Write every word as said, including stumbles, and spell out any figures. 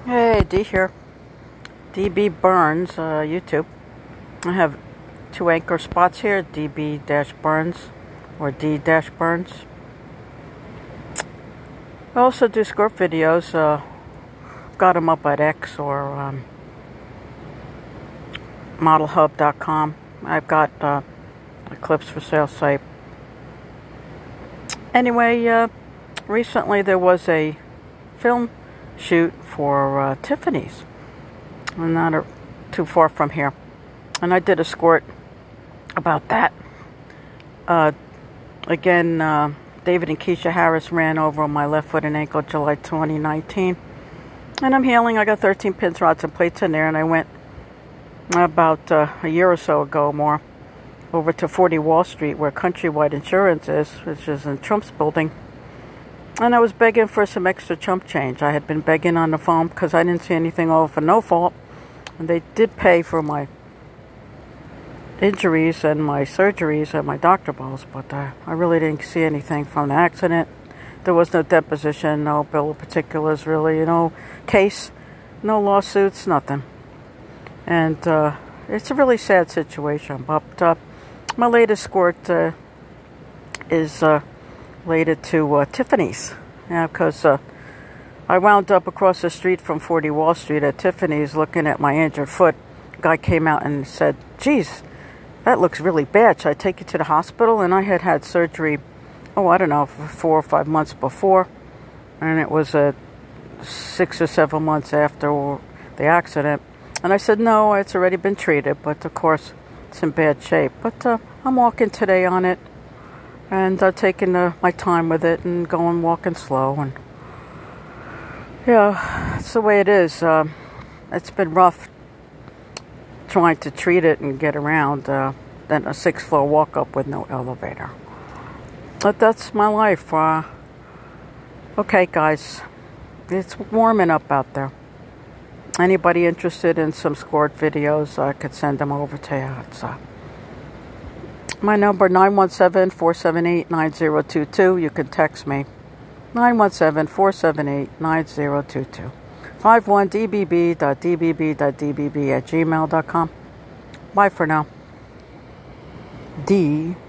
Hey, D here. D B Burns, uh, YouTube. I have two anchor spots here, D B Burns or D Burns. I also do script videos. Uh, got them up at X or um, model hub dot com. I've got uh, a clips for sale site. Anyway, uh, recently there was a film shoot for uh, Tiffany's, and not uh, too far from here, and I did a squirt about that. Uh, again, uh, David and Keisha Harris ran over on my left foot and ankle July twenty nineteen, and I'm healing. I got thirteen pins, rods, and plates in there, and I went about uh, a year or so ago more over to forty Wall Street where Countrywide Insurance is, which is in Trump's building. And I was begging for some extra chump change. I had been begging on the phone because I didn't see anything over for no fault. And they did pay for my injuries and my surgeries and my doctor bills. But uh, I really didn't see anything from the accident. There was no deposition, no bill of particulars really, you know, case, no lawsuits, nothing. And uh, it's a really sad situation. But uh, my latest squirt uh, is... Uh, related to uh, Tiffany's, yeah, because uh, I wound up across the street from forty Wall Street at Tiffany's looking at my injured foot. A guy came out and said, geez, that looks really bad. Should I take you to the hospital? And I had had surgery, oh, I don't know, four or five months before. And it was uh, six or seven months after the accident. And I said, no, it's already been treated. But, of course, it's in bad shape. But uh, I'm walking today on it. And uh, taking uh, my time with it and going walking slow. And yeah, it's the way it is. Uh, it's been rough trying to treat it and get around. Uh, then a six-floor walk-up with no elevator. But that's my life. Uh, okay, guys. It's warming up out there. Anybody interested in some squirt videos, I could send them over to you. It's, uh, my number, nine one seven, four seven eight, nine zero two two. You can text me, nine one seven, four seven eight, nine zero two two. five one d b b dot d b b dot d b b at gmail dot com. Bye for now. D